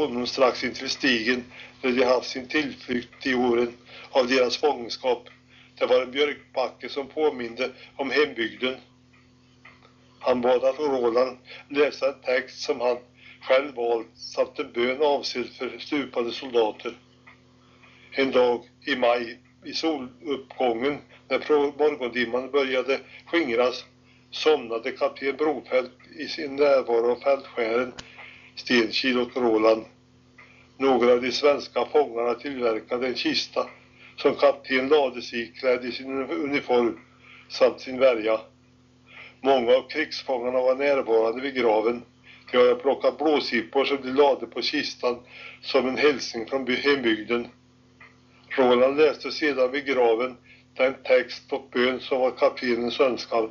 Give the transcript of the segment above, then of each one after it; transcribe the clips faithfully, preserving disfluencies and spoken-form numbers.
honom strax intill stigen där de haft sin tillflykt i åren av deras fångenskap. Det var en björkbacke som påminde om hembygden. Han bad att Roland läsa en text som han själv valt samt en bön avsedd för stupade soldater. En dag i maj i soluppgången när morgondimman började skingras somnade kapten Brofält i sin närvaro av fältskären Stenkil och Roland. Några av de svenska fångarna tillverkade en kista som kapten lades i klädd i sin uniform samt sin värja. Många av krigsfångarna var närvarande vid graven. De hade plockat blåsippor som de lade på kistan som en hälsning från hembygden. Roland läste sedan vid graven den text och bön som var kaptenens önskan.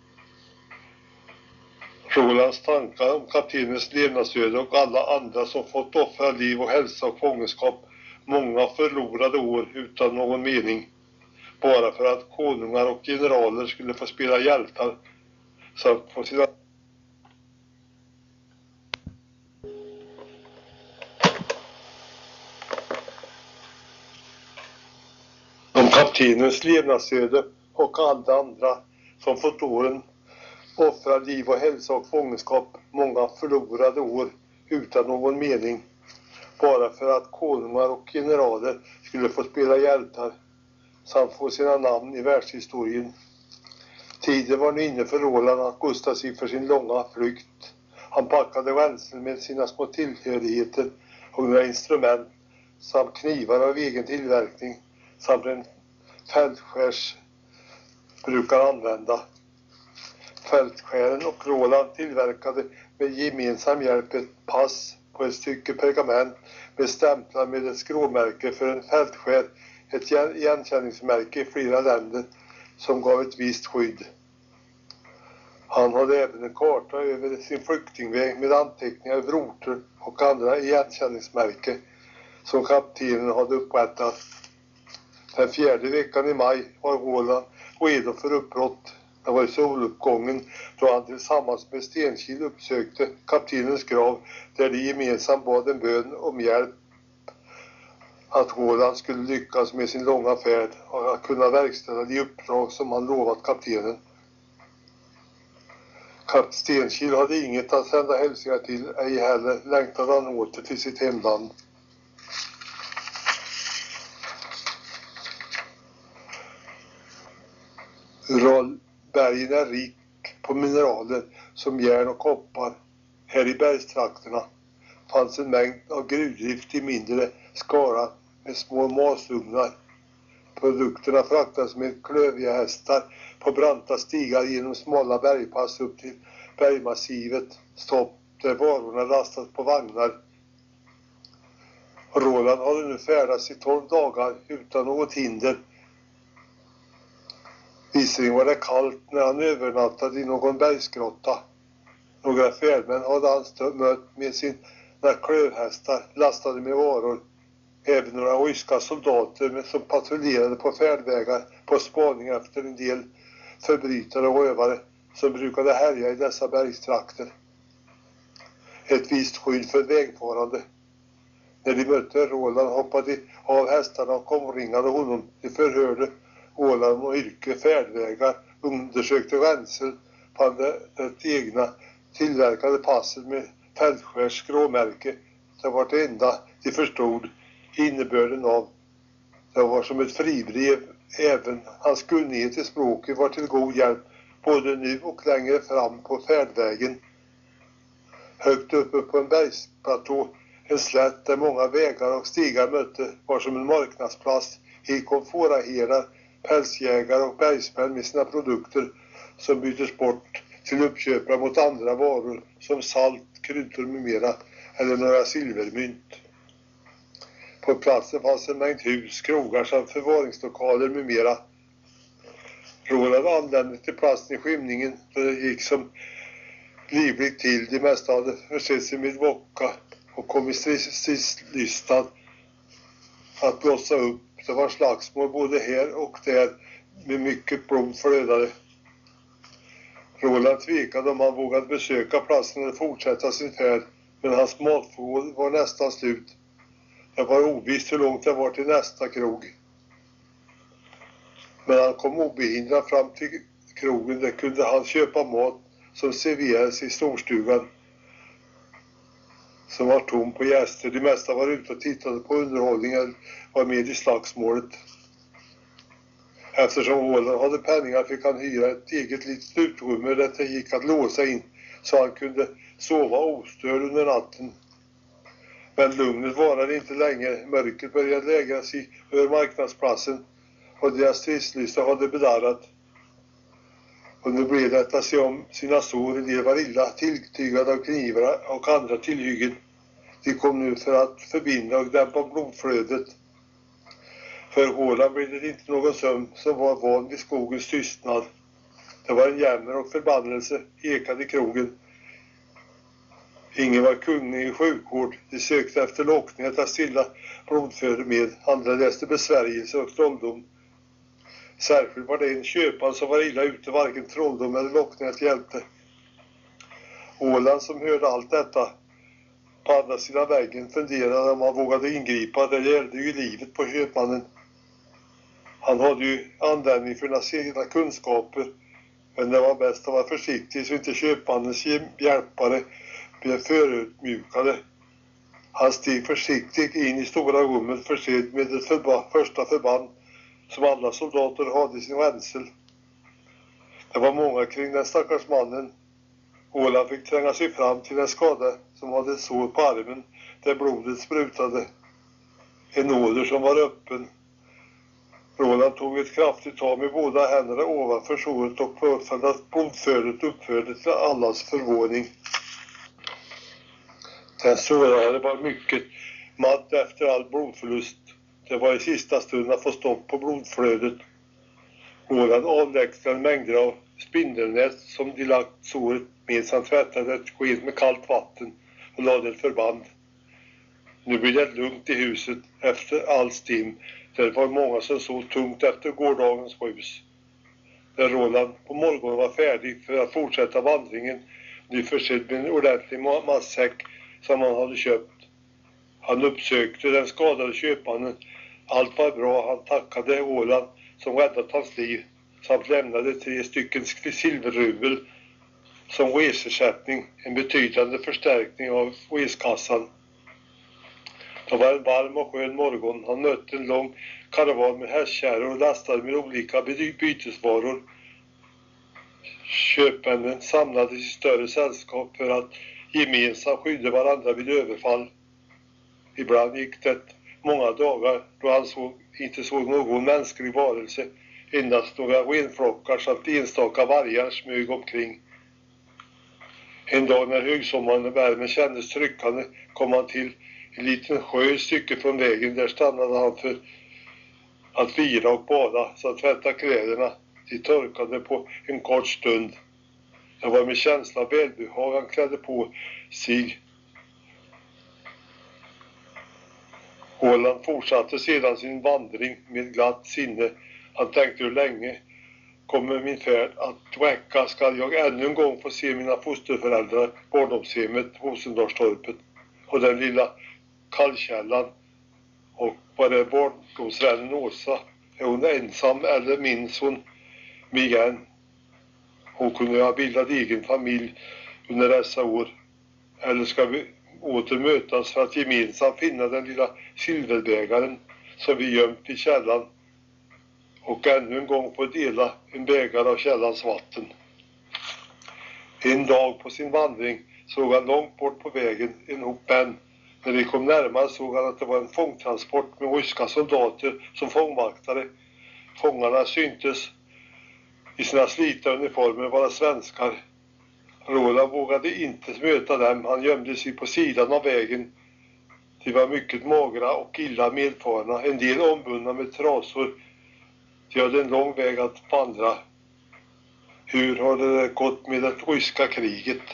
Rolands tankar om kaptenens levnadsöde och alla andra som fått offra liv och hälsa och fångenskap många förlorade år utan någon mening. Bara för att konungar och generaler skulle få spela hjältar samt få sina om kaptenens levnadsöde och alla andra som fått åren offra liv och hälsa och fångenskap många förlorade år utan någon mening. Bara för att konungar och generaler skulle få spela hjältar samt få sina namn i världshistorien. Tiden var nu inne för Roland att gusta sig för sin långa flykt. Han packade ränseln med sina små tillhörigheter och några instrument samt knivar av egen tillverkning samt en fältskärs brukar använda. Fältskären och Roland tillverkade med gemensam hjälp ett pass på ett stycke pergament med stämplar med ett skråmärke för en fältskär, ett igenkänningsmärke i flera länder som gav ett visst skydd. Han hade även en karta över sin flyktingväg med anteckningar över orter och andra igenkänningsmärken som kaptenen hade upprättat. Den fjärde veckan i maj var Roland redo för uppbrott. Det var i soluppgången då han tillsammans med Stenkil uppsökte kaptenens grav där de gemensamt bad en bön om hjälp att Roland skulle lyckas med sin långa färd och att kunna verkställa de uppdrag som han lovat kaptenen. Kapten Stenkil hade inget att sända hälsningar till, ej heller längtade han åter till sitt hemland. Bergen är rik på mineraler som järn och koppar. Här i bergstrakterna fanns en mängd av gruvdrift i mindre skara med små masugnar. Produkterna fraktades med klöviga hästar på branta stigar genom smala bergpass upp till bergmassivet, stopp där varorna lastas på vagnar. Roland hade nu färdats i tolv dagar utan något hinder. Visserligen var det kallt när han övernattade i någon bergsgrotta. Några färdmän hade han mött med sina klövhästar lastade med varor. Även några ryska soldater som patrullerade på färdvägar på spaning efter en del förbrytare och rövare som brukade härja i dessa bergstrakter. Ett visst skydd för vägfarande. När de mötte Roland hoppade av hästarna och omringade honom. De förhörde Roland och yrke, färdvägar, undersökte ränsel, fann det, det egna tillverkade passet med fältskärs skråmärke. Det var det enda de förstod innebörden av. Det var som ett fribrev. Även hans kunnighet i språket var till god hjälp både nu och längre fram på färdvägen. Högt uppe på en bergsplatå, en slätt där många vägar och stigar mötte, var som en marknadsplats. Hit kom fåraherdar, pälsjägare och bergsmän med sina produkter som byttes bort till uppköpare mot andra varor som salt, kryddor med mera eller några silvermynt. På platsen fanns en mängd hus, krogar samt förvaringslokaler med mera. Roland anlände till platsen i skymningen då det gick som livligt till. De mesta hade försett sig med vodka och kom i stridslystan att blossa upp. Det var slagsmål både här och där med mycket blod flödade. Roland tvekade om han vågade besöka platsen eller fortsätta sin färd. men hans matförråd var nästan slut. Det var ovisst hur långt det var till nästa krog. Men han kom obehindrat fram till krogen. Där kunde han köpa mat som serverades i storstugan, som var tom på gäster. De mesta var ute och tittade på underhållningen, var med i slagsmålet. Eftersom Åland hade penningar fick han hyra ett eget litet utrymme där det gick att låsa in, så han kunde sova ostörd under natten. Men lugnet varade inte länge. Mörkret började lägga sig över marknadsplatsen och deras stridslysta hade bedarrat. Och nu blev det att se om sina sår. En del var illa tilltygade av knivar och andra tillhyggen. De kom nu för att förbinda och dämpa blodflödet. För Håland blev det inte någon sömn som var van vid skogens tystnad. Det var en jämmer och förbannelse ekade i krogen. Ingen var kunnig i sjukvård. De sökte efter lockning att stilla blodflöde med. Andra läste besvärjelse och trolldom. Särskilt var det en köpare som var illa ute, varken trolldom eller lockning att hjälpte. Åland, som hörde allt detta på andra sidan väggen, funderade om han vågade ingripa. Det gällde ju livet på köpmannen. Han hade ju användning för sina kunskaper, men det var bäst att vara försiktig så inte köpmannens hjälpare blev förödmjukade. Han steg försiktigt in i stora rummet försedd med ett förba, första förband som alla soldater hade i sin ränsel. Det var många kring den stackars mannen. Åland fick tränga sig fram till en skada som hade ett sår på armen där blodet sprutade. En åder som var öppen. Roland tog ett kraftigt tag med båda händerna ovanför såret och påföljde att blodflödet upphörde till allas förvåning. Den sårade var mycket matt efter all blodförlust. Det var i sista stunden att få stopp på blodflödet. Roland avlägsnade mängder av spindelnät som de lagt såret med samt tvättade ett sken med kallt vatten och lade ett förband. Nu blev det lugnt i huset efter all stim. Det var många som såg tungt efter gårdagens rus. När Roland på morgonen var färdig för att fortsätta vandringen, nu försedd med en ordentlig massäck som han hade köpt. Han uppsökte den skadade köpmannen. Allt var bra. Han tackade Åland som räddat hans liv samt lämnade tre stycken silverrubel som resersättning, en betydande förstärkning av reskassan. Det var en varm och skön morgon. Han mötte en lång karavan med hästkärror lastade med olika bytesvaror. Köpmännen samlades i större sällskap för att gemensamt skydda varandra vid överfall. Ibland gick det många dagar då han såg, inte såg någon mänsklig varelse. Endast några renflockar samt enstaka vargar smög omkring. En dag när högsommaren och värmen kändes tryckande kom han till en liten sjö ett stycke från vägen. Där stannade han för att vila och bada samt tvätta kläderna. De torkade på en kort stund. Det var med känsla av välbehag han klädde på sig. Åland fortsatte sedan sin vandring med glatt sinne. Han tänkte hur länge kommer min färd att räcka. Ska jag ännu en gång få se mina fosterföräldrar, barndomshemmet, Rosendalstorpet och den lilla kallkällan. Och var det barndomsvännen Åsa? Är hon ensam eller minns hon mig igen? Hon kunde ha bildat egen familj under dessa år. Eller ska vi åter mötas för att gemensamt finna den lilla silverbägaren som vi gömt i källan och ännu en gång få dela en bägare av källans vatten. En dag på sin vandring såg han långt bort på vägen en hop män. När de kom närmare såg han att det var en fångtransport med ryska soldater som fångvaktare. Fångarna syntes i sina slita uniformer vara svenskar. Roland vågade inte möta dem. Han gömde sig på sidan av vägen. De var mycket magra och illa medfarna. En del ombundna med trasor. De hade en lång väg att vandra. Hur har det gått med det ryska kriget?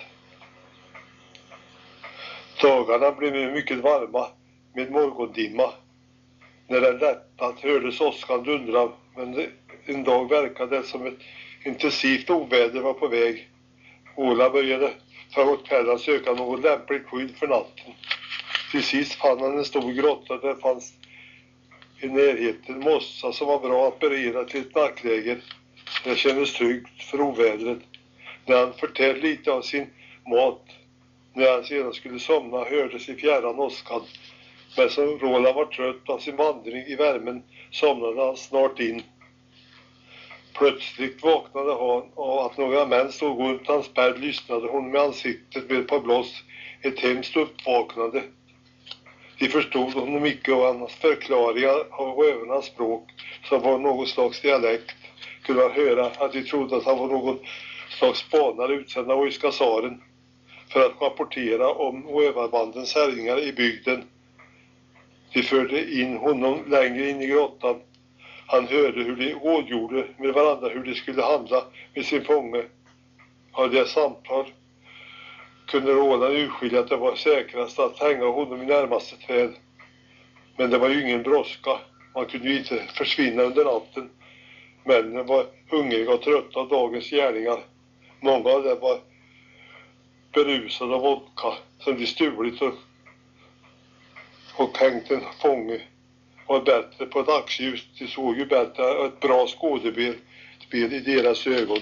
Dagarna blev mycket varma med morgondimma. När den lättat hördes åskan dundra, men en dag verkade det som ett intensivt oväder var på väg. Åland började för att kvällen söka något lämpligt skydd för natten. Till sist fann han en stor grotta där fanns i närheten mossa som var bra att bereda till ett nattläger. Det kändes tryggt för ovädret. När han förtärt lite av sin mat, när han sedan skulle somna, hördes i fjärran åskan. Men som Roland var trött av sin vandring i värmen somnade han snart in. Plötsligt vaknade han av att några män stod runt hans bädd. Lyssnade hon med ansiktet med ett par blås. Ett hemskt uppvaknande. De förstod honom mycket och hans förklaringar av rövarnas språk, som var något slags dialekt, kunde han höra att de trodde att han var någon slags spanare utsänd av ryska tsaren för att rapportera om rövarbandens härjningar i bygden. De förde in honom längre in i grottan. Han hörde hur de rådgjorde med varandra hur de skulle handla med sin fånge. Av deras samtal kunde Roland urskilja att det var säkrast att hänga honom i närmaste träd. Men det var ju ingen brådska. Man kunde ju inte försvinna under natten. Männen var hungriga och trötta av dagens gärningar. Många av dem var berusade av vodka som de stulit och, och hängt en fånge. Var bättre på ett dagsljus. De såg ju bättre ett bra skådespel i deras ögon.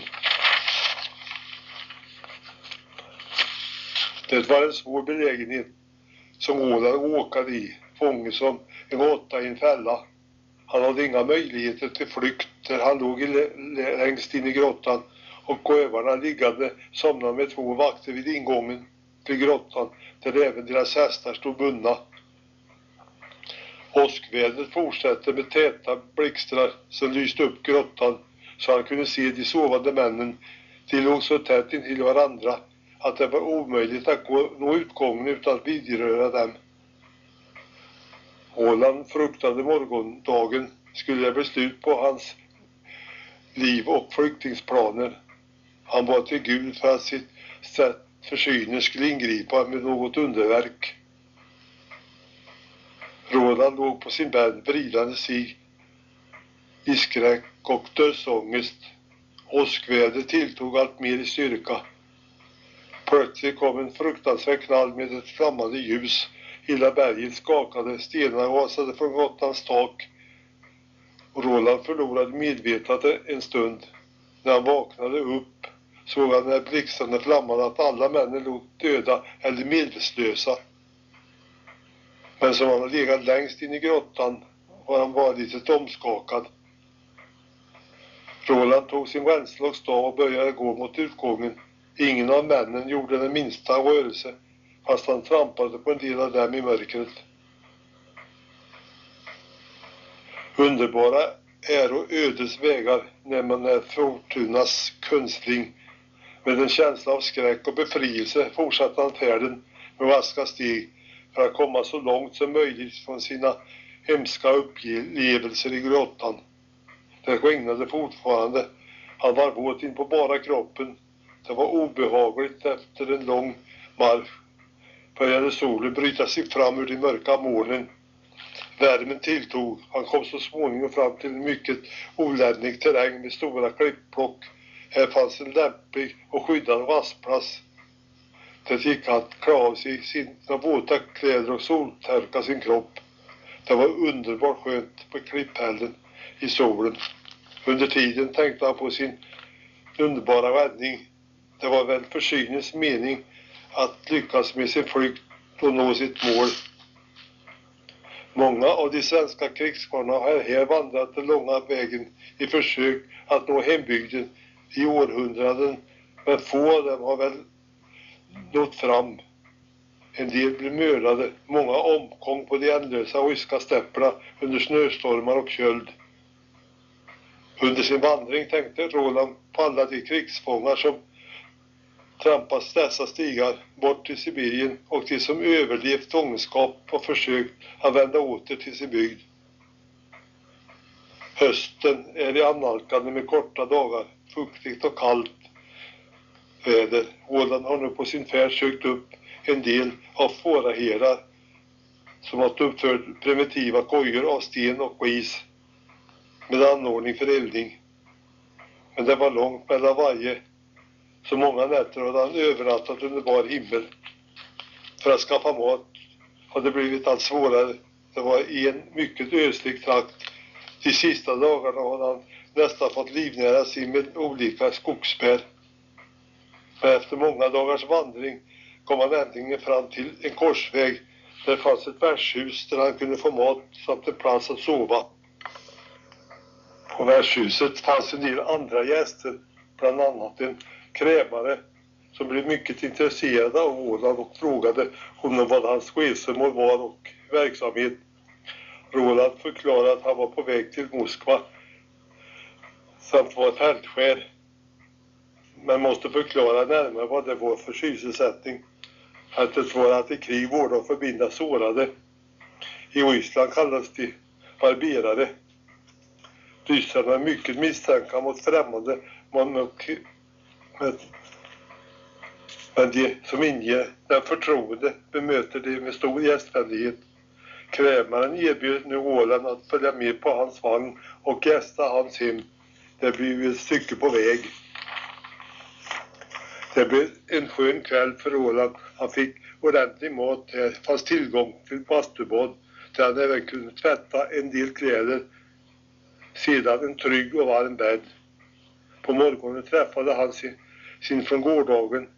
Det var en svår belägenhet som Roland råkade i. Fånge som en råtta i en fälla. Han hade inga möjligheter till flykt där han låg längst in i grottan, och rövarna liggande somnade med två vakter vid ingången till grottan där även deras hästar stod bundna. Åskvädret fortsatte med täta blixtrar som lyste upp grottan så han kunde se de sovande männen. De låg så tätt intill varandra att det var omöjligt att gå, nå utgången utan att vidröra dem. Roland fruktade morgondagen skulle det bli slut på hans liv och flyktingsplaner. Han bad till Gud för att sitt sätt försynen skulle ingripa med något underverk. Roland låg på sin bädd vridande sig i skräck och dödsångest. Åskvädret tilltog allt mer i styrka. Plötsligt kom en fruktansvärd knall med ett flammande ljus. Hela berget skakade, stenarna rasade från grottans tak. Och Roland förlorade medvetandet en stund. När han vaknade upp såg han när blixtarna flammade att alla männen låg döda eller medvetslösa. Men som han hade legat längst in i grottan var han bara lite omskakad. Roland tog sin ränsla och stav och började gå mot utgången. Ingen av männen gjorde den minsta rörelse, fast han trampade på en del av dem i mörkret. Underbara är och ödes vägar när man är fortunas kunstling. Med en känsla av skräck och befrielse fortsatte han färden med raska steg för att komma så långt som möjligt från sina hemska upplevelser i grottan. Det regnade fortfarande. Han var våt in på bara kroppen. Det var obehagligt efter en lång marsch. Började solen bryta sig fram ur de mörka molnen. Värmen tilltog. Han kom så småningom fram till en mycket oländlig terräng med stora klippblock. Här fanns en lämplig och skyddad rastplats. Det gick att klä av sig sina våta kläder och soltörka sin kropp. Det var underbart skönt på klipphällen i solen. Under tiden tänkte han på sin underbara räddning. Det var väl försynens mening att lyckas med sin flykt och nå sitt mål. Många av de svenska krigskarlarna har här vandrat den långa vägen i försök att nå hembygden i århundraden, men få av dem har väl nått fram. En del blev mördade, många omkom på de ändlösa ryska stäpperna under snöstormar och köld. Under sin vandring tänkte Roland på alla de krigsfångar som trampas dessa stigar bort till Sibirien och de som överlevt fångenskap och försökt att vända åter till sin bygd. Hösten är i annalkande med korta dagar, fuktigt och kallt väder. Roland har nu på sin färd sökt upp en del av fåraherdar som har uppfört primitiva kojor av sten och ris med anordning för eldning. Men det var långt mellan varje Så många nätter hade han övernattat under bar himmel för att skaffa mat. Hade blivit allt svårare. Det var i en mycket ödslig trakt. De sista dagarna hade han nästan fått livnära sig med olika skogsbär. Men efter många dagars vandring kom han äntligen fram till en korsväg. Där fanns ett värdshus där han kunde få mat samt en plats att sova. På värdshuset fanns en del andra gäster, bland annat en krämare som blev mycket intresserad av Roland och frågade honom vad hans resmål var och verksamhet. Roland förklarade att han var på väg till Moskva samt var fältskär, men måste förklara närmare vad det var för sysselsättning. Att det var att i krig vårda och förbinda sårade. I Ryssland kallas de barberare. Ryssarna är mycket misstänksamma mot främmande, men de som inger den förtroende bemöter det med stor gästvänlighet. Krämaren erbjöd nu Roland att följa med på hans vagn och gästa hans hem. Det blev ett stycke på väg. Det blev en skön kväll för Roland. Han fick ordentlig mat. Här fanns tillgång till bastubad där han även kunde tvätta en del kläder. Sedan en trygg och varm bädd. På morgonen träffade han sin, sin från gårdagen.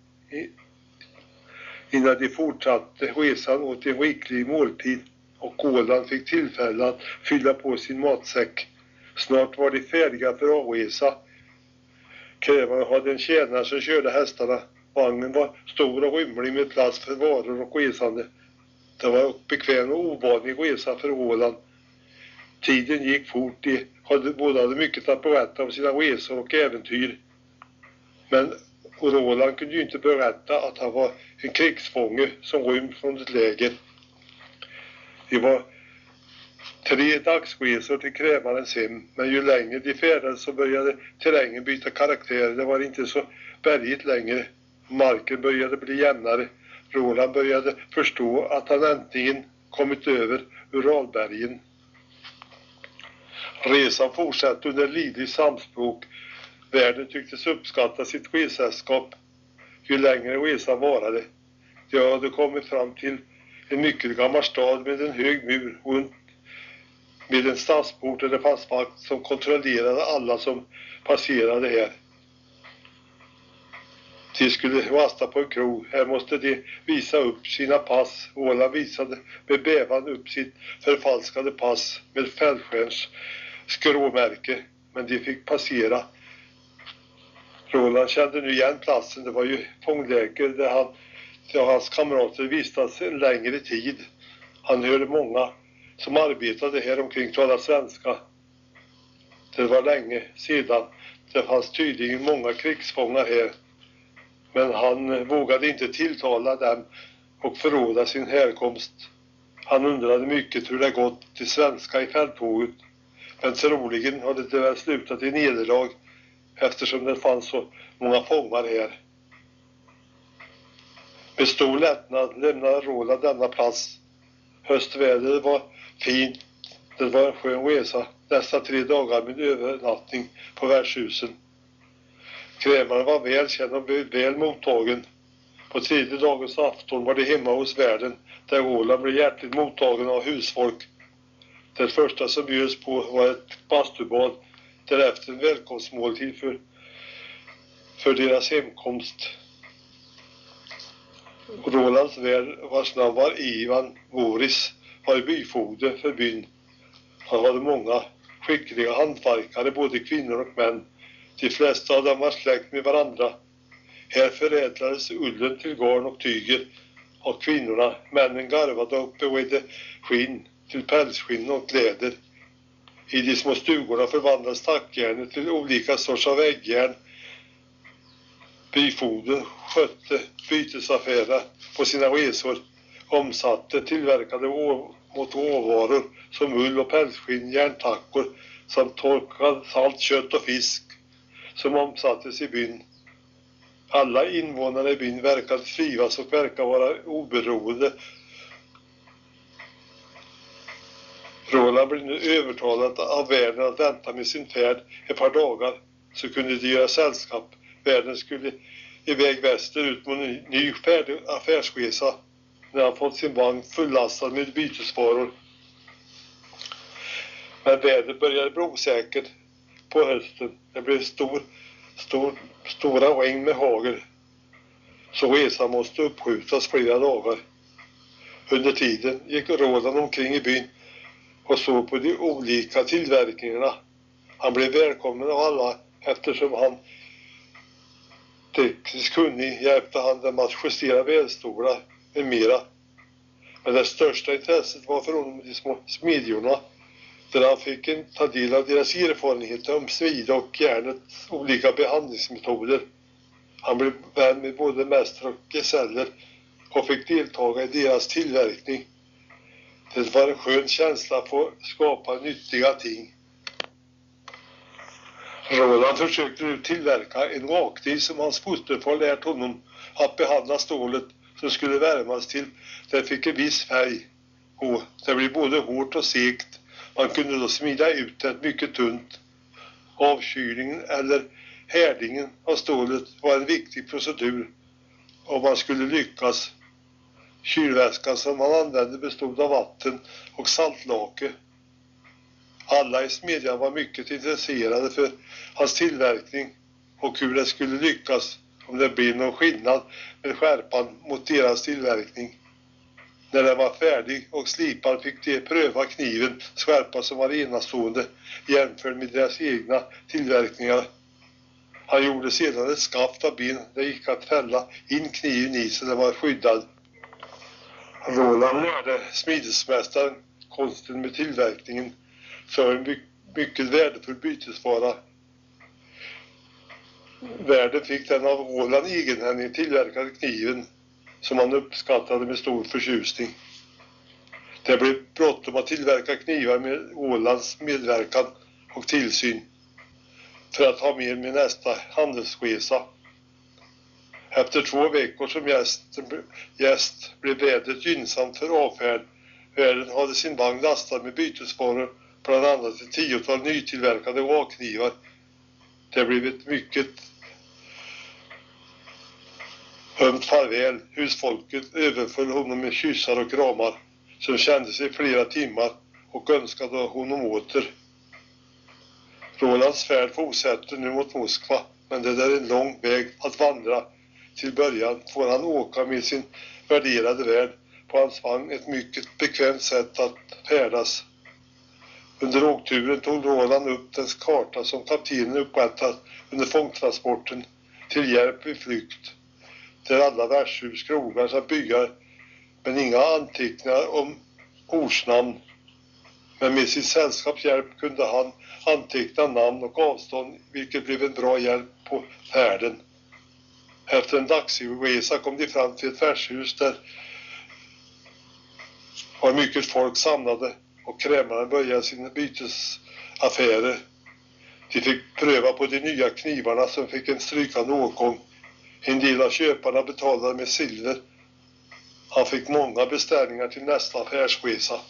Innan de fortsatte resan åt en riklig måltid och Roland fick tillfälle att fylla på sin matsäck. Snart var de färdiga för avresa. Krämaren hade en tjänare som körde hästarna. Vagnen var stor och rymlig med plats för varor och resande. Det var bekväm och ovanlig resa för Roland. Tiden gick fort. De hade, båda hade mycket att berätta om sina resor och äventyr. Men Roland kunde ju inte berätta att han var en krigsfånge som rymt från ett läger. Det var tre dagsresor till krämarens hem, men ju längre de färdades så började terrängen byta karaktär. Det var inte så bergigt längre. Marken började bli jämnare. Roland började förstå att han äntligen kommit över Uralbergen. Resan fortsatte under livlig samspråk. Världen tycktes uppskatta sitt resällskap ju längre resan varade. De hade kommit fram till en mycket gammal stad med en hög mur runt med en stadsport där det fanns vakt som kontrollerade alla som passerade här. De skulle rasta på en krog. Här måste de visa upp sina pass. Roland visade med bävan upp sitt förfalskade pass med fällskärns skråmärke, men de fick passera. Roland kände nu igen platsen. Det var ju fångläger där han och hans kamrater vistats en längre tid. Han hörde många som arbetade här omkring tala svenska. Det var länge sedan. Det fanns tydligen många krigsfångar här. Men han vågade inte tilltala dem och förråda sin härkomst. Han undrade mycket hur det gått till svenska i fälttåget. Men troligen hade det väl slutat i nederlag eftersom det fanns så många fångar här. Med stor lättnad lämnade Roland denna plats. Höstvädret var fint. Det var en skön resa. Dessa tre dagar med övernattning på värdshusen. Krämaren var väl känd och blev väl mottagen. På tredje dagens afton var det hemma hos värden där Roland blev hjärtligt mottagen av husfolk. Det första som bjöds på var ett bastubad, därefter en välkomstmåltid för, för deras hemkomst. Rolands värd, vars namn var Ivan Boris, var byfogde för byn. Han hade många skickliga hantverkare, både kvinnor och män. De flesta av dem var släkt med varandra. Här förädlades ullen till garn och tyger av kvinnorna. Männen garvade och beredde skinn till pälsskinn och kläder. I de små stugorna förvandlades tackjärnet till olika sorts av äggjärn. Byfogden skötte bytesaffärer på sina resor, omsatte tillverkade mot råvaror som ull och pälsskinn, järntackor samt torkad salt, kött och fisk som omsattes i byn. Alla invånare i byn verkade trivas och verkar vara oberoende. Roland blev nu övertalad av värden att vänta med sin färd ett par dagar, så kunde de göra sällskap. Värden skulle iväg västerut på en ny färdig affärsresa när han fått sin vagn fullastad med bytesvaror. Men vädret började bli osäkert på hösten. Det blev stor, stor, stora regn med hagel. Så resan måste uppskjutas flera dagar. Under tiden gick Roland omkring i byn och såg på de olika tillverkningarna. Han blev välkommen av alla eftersom han tekniskt kunnig hjälpte han dem att justera välstolar med mera. Men det största intresset var för honom de små smidjorna, där han fick en, ta del av deras erfarenheter om smida och järnets olika behandlingsmetoder. Han blev vän med både mästare och gesäller och fick deltaga i deras tillverkning. Det var en skön känsla att få skapa nyttiga ting. Roland försökte nu tillverka en rakkniv som hans fosterfar lärt honom att behandla stålet som skulle värmas till. Det fick en viss färg och det blev både hårt och segt. Man kunde då smida ut det mycket tunt. Avkylningen eller härdningen av stålet var en viktig procedur om man skulle lyckas. Kylväskan som man använde bestod av vatten och saltlake. Alla i smedjan var mycket intresserade för hans tillverkning och hur det skulle lyckas, om det blev någon skillnad med skärpan mot deras tillverkning. När den var färdig och slipad fick de pröva kniven skärpa som var enastående jämfört med deras egna tillverkningar. Han gjorde sedan ett skaft av ben där gick att fälla in kniven i så den var skyddad. Roland lärde smidesmästaren konsten med tillverkningen för en mycket värdefull bytesvara. Värden fick den av Roland egenhändigt tillverkade kniven som han uppskattade med stor förtjusning. Det blev bråttom att tillverka knivar med Rolands medverkan och tillsyn för att ha med med nästa handelsresa. Efter två veckor som gäst, gäst blev vädret gynnsamt för avfärd. Värden hade sin vagn lastad med bytesvaror, bland annat ett tiotal nytillverkade rakknivar. Det blev ett mycket ömt farväl. Husfolket överföll honom med kyssar och kramar som kände sig flera timmar och önskade honom åter. Rolands färd fortsätter nu mot Moskva, men det är en lång väg att vandra. Till början får han åka med sin värderade värd på hans vagn, ett mycket bekvämt sätt att färdas. Under åkturen tog Roland upp den karta som kaptenen upprättat under fångtransporten till hjälp vid flykt. Där alla värdshus, krogar och byar, men inga anteckningar om ortsnamn. Men med sitt sällskaps hjälp kunde han anteckna namn och avstånd, vilket blev en bra hjälp på färden. Efter en dagsresa kom de fram till ett värdshus där var mycket folk samlade och krämaren började sina bytesaffärer. De fick pröva på de nya knivarna som fick en strykande årgång. En del av köparna betalade med silver. Han fick många beställningar till nästa affärsresa.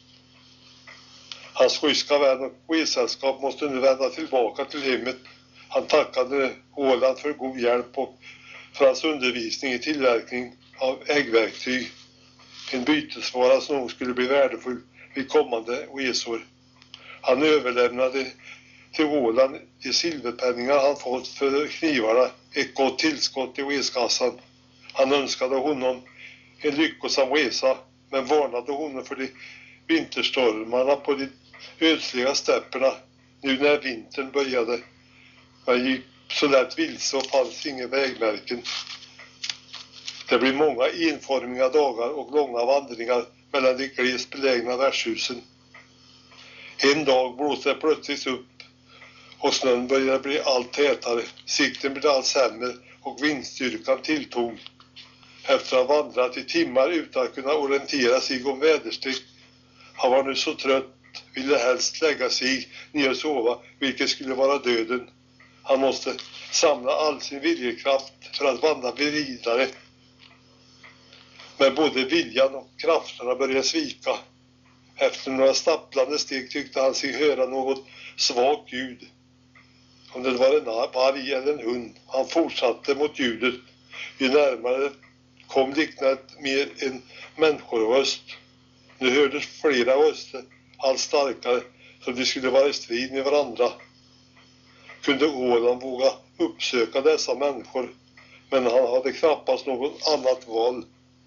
Hans ryska vän och resällskap måste nu vända tillbaka till hemmet. Han tackade Roland för god hjälp och för hans undervisning i tillverkning av äggverktyg. En bytesvara som nog skulle bli värdefull vid kommande resor. Han överlämnade till Roland de silverpenningar han fått för knivarna, ett gott tillskott i reskassan. Han önskade honom en lyckosam resa, men varnade honom för de vinterstormarna på de ödsliga stäpperna nu när vintern började. Man gick så lätt vilse och fanns inga vägmärken. Det blev många enformiga dagar och långa vandringar mellan de glest belägna värdshusen. En dag blåste det plötsligt upp och snön började bli allt tätare. Sikten blev allt sämre och vindstyrkan tilltog. Efter att ha vandrat i timmar utan att kunna orientera sig om väderstreck. Han var nu så trött, ville helst lägga sig ner och sova, vilket skulle vara döden. Han måste samla all sin viljekraft för att vandra vidare. Men både viljan och krafterna började svika. Efter några stapplande steg tyckte han sig höra något svagt ljud. Om det var en varg eller en hund. Han fortsatte mot ljudet Ju närmare kom liknade mer en människoröst. Nu hördes flera röster, allt starkare, som de skulle vara i strid med varandra. Kunde Åland våga uppsöka dessa människor, men han hade knappast något annat val.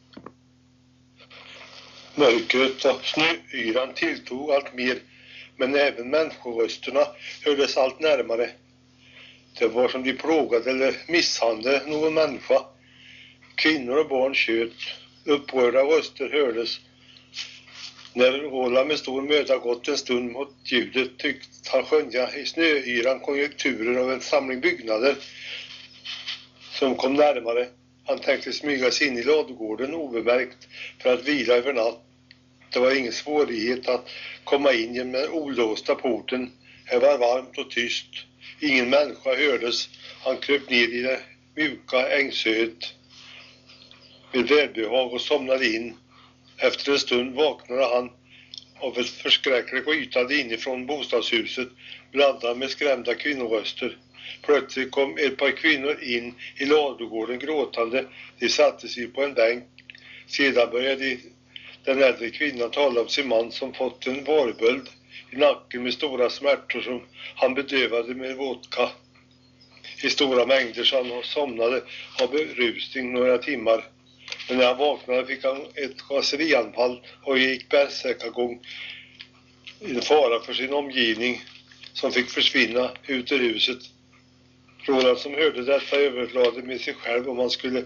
Mörkret och snöyran tilltog allt mer, men även människorösterna hördes allt närmare. Det var som de plågade eller misshandlade någon människa. Kvinnor och barn tjöt. Upprörda röster hördes. När Åland med stor möda gått en stund mot ljudet tyckte han skönja i snöyran konjunkturer av en samling byggnader som kom närmare. Han tänkte smyga sig in i ladugården obemärkt för att vila över natt. Det var ingen svårighet att komma in genom den olåsta porten. Här var varmt och tyst. Ingen människa hördes. Han kröp ner i det mjuka ängsöet med välbehag och somnade in. Efter en stund vaknade han av ett förskräckligt rytande inifrån bostadshuset blandat med skrämda kvinnoröster. Plötsligt kom ett par kvinnor in i ladugården gråtande. De satte sig på en bänk. Sedan började den äldre kvinnan tala om sin man som fått en varböld i nacken med stora smärtor som han bedövade med vodka i stora mängder, så han somnade av berusning några timmar. Men när han vaknade fick han ett raserianfall och gick bärsärkagång i en fara för sin omgivning som fick försvinna ut ur huset. Roland som hörde detta överklagade med sig själv om han skulle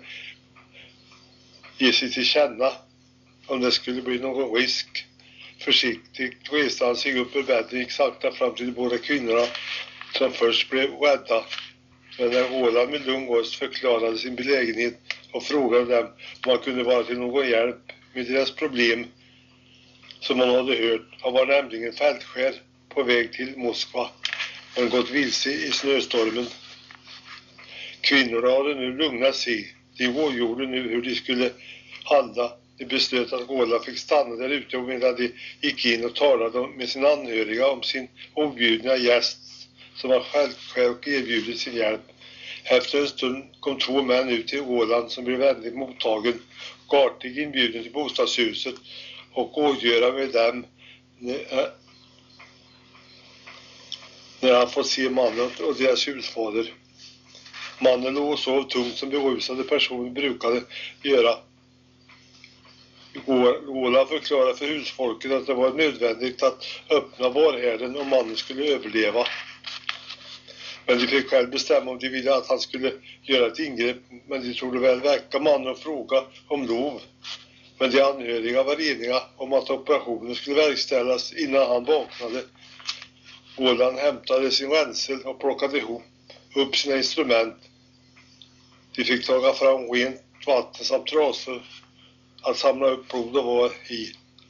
ge sig till känna om det skulle bli någon risk. Försiktigt reste han sig upp ur bädden och gick sakta fram till de båda kvinnorna som först blev rädda. Men när Roland med lugn röst förklarade sin belägenhet och frågade dem om han kunde vara till någon hjälp med deras problem som han hade hört. Han var nämligen fältskär på väg till Moskva men gått vilse i snöstormen. Kvinnorna hade nu lugnat sig. De rådgjorde nu hur de skulle handla. De beslöt att Roland fick stanna där ute och medan de gick in och talade med sina anhöriga om sin objudna gäst som var självskär och erbjudit sin hjälp. Efter en stund kom två män ut till Roland som blev väldigt mottagen, artig inbjuden till bostadshuset och rådgöra med dem när han fått se mannen och deras husfader. Mannen låg och sov tungt som berusade personer brukade göra. Roland förklarade för husfolket att det var nödvändigt att öppna varhärden om mannen skulle överleva. Men de fick själv bestämma om de ville att han skulle göra ett ingrepp, men de trodde väl väcka mannen och fråga om lov. Men de anhöriga var eniga om att operationen skulle verkställas innan han vaknade. Roland hämtade sin ränsel och plockade ihop upp sina instrument. De fick taga fram rent vatten samt trasor att samla upp blod och var i.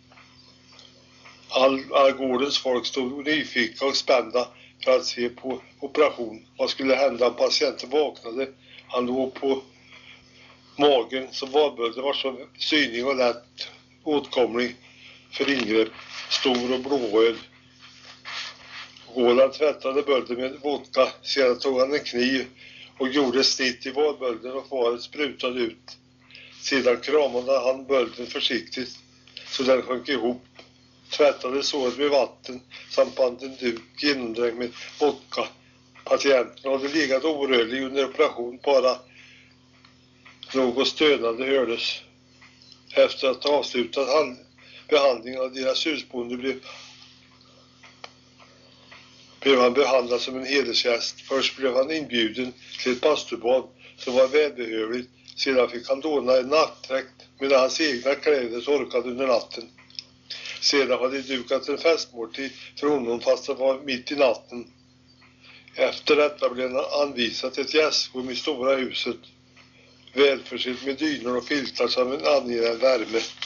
All, all gårdens folk stod nyfikna och spända för att se på operation. Vad skulle hända om patienten vaknade? Han låg på magen så varbölden var så synlig och lätt åtkomlig för ingrepp, stor och blåröd. Roland tvättade bölden med vodka, sedan tog han en kniv och gjorde snitt i varbölden och varet sprutade ut. Sedan kramade han bölden försiktigt så den sjönk ihop, tvättade såret med vatten samt band en duk genomdränkt med vodka. Patienten hade legat orörlig under operation, bara något stönande hördes. Efter att ha avslutat behandlingen av deras husbonde blev, blev han behandlad som en hedersgäst. Först blev han inbjuden till ett bastubad som var välbehövligt. Sedan fick han låna en nattdräkt medan hans egna kläder torkade under natten. Sedan hade de dukat en festmåltid för honom fast det var mitt i natten. Efter detta blev han anvisat ett gästrum i stora huset, välförsett med dynor och filtar som en angenäm värme.